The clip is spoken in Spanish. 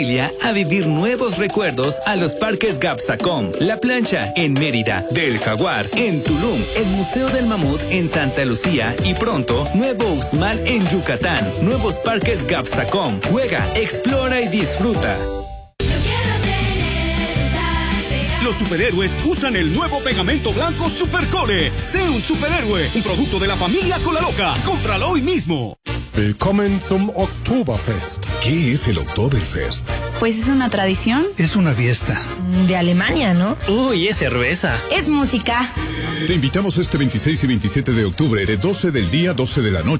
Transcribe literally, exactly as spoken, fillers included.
A vivir nuevos recuerdos a los parques Gapsacom, La Plancha en Mérida, Del Jaguar en Tulum, el Museo del Mamut en Santa Lucía y pronto Nuevo Uxmal en Yucatán. Nuevos parques Gapsacom. Juega, explora y disfruta. Los superhéroes usan el nuevo pegamento blanco Supercore. Sé un superhéroe, un producto de la familia Colaloca. Cómpralo hoy mismo. Willkommen zum Oktoberfest. ¿Qué es el Oktoberfest? Pues es una tradición. Es una fiesta. De Alemania, ¿no? Uy, es cerveza. Es música. Te invitamos este veintiséis y veintisiete de octubre, de doce del día a doce de la noche.